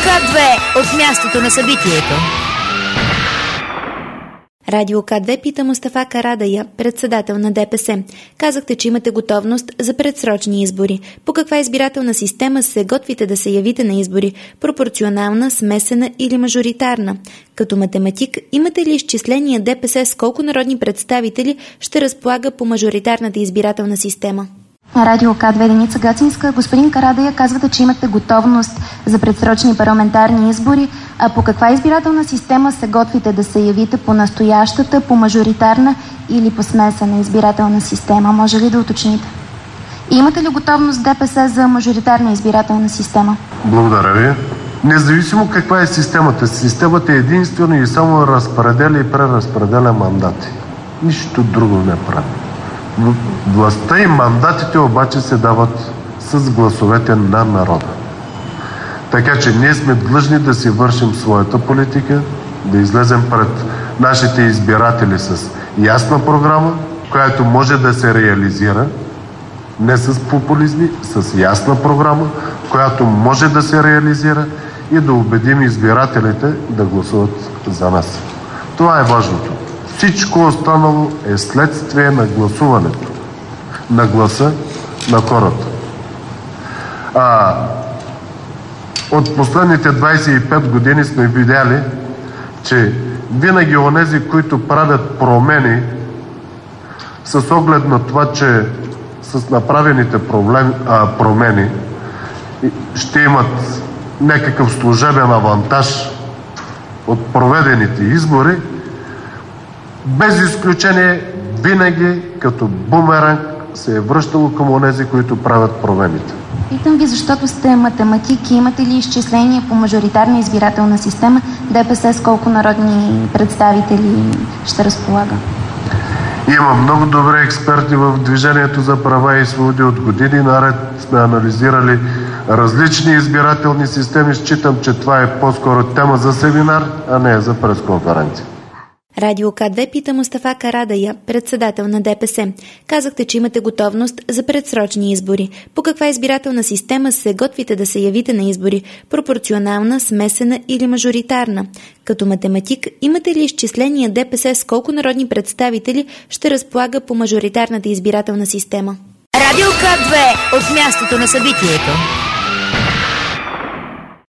К2 от мястото на събитието. Радио К2 пита Мустафа Карадайъ, председател на ДПС. Казахте, че имате готовност за предсрочни избори. По каква избирателна система се готвите да се явите на избори? Пропорционална, смесена или мажоритарна? Като математик, имате ли изчисление ДПС с колко народни представители ще разполага по мажоритарната избирателна система? Радио К2 Деница Гацинска. Господин Карадайъ, казвате, че имате готовност за предсрочни парламентарни избори. А по каква избирателна система се готвите да се явите? По настоящата, по мажоритарна или по смесена избирателна система? Може ли да уточните? И имате ли готовност ДПС за мажоритарна избирателна система? Благодаря ви. Независимо каква е системата, системата е единствено и само разпределя и преразпределя мандати. Нищо друго не прави. Властта и мандатите обаче се дават с гласовете на народа. Така че ние сме длъжни да си вършим своята политика, да излезем пред нашите избиратели с ясна програма, която може да се реализира, не с популизми, с ясна програма, която може да се реализира и да убедим избирателите да гласуват за нас. Това е важното. Всичко останало е следствие на гласуването, на гласа на хората. От последните 25 години сме видяли, че винаги онези, които правят промени с оглед на това, че с направените промени ще имат някакъв служебен авантаж от проведените избори, без изключение винаги като бумеранг се е връщало към онези, които правят промените. Питам ви, защото сте математик, имате ли изчисление по мажоритарна избирателна система ДПС с колко народни представители ще разполага? Има много добри експерти в Движението за права и свободи. От години наред сме анализирали различни избирателни системи. Считам, че това е по-скоро тема за семинар, а не за пресконференция. Радио К2 пита Мустафа Карадайъ, председател на ДПС. Казахте, че имате готовност за предсрочни избори. По каква избирателна система се готвите да се явите на избори? Пропорционална, смесена или мажоритарна? Като математик, имате ли изчисление ДПС с колко народни представители ще разполага по мажоритарната избирателна система? Радио К2 от мястото на събитието.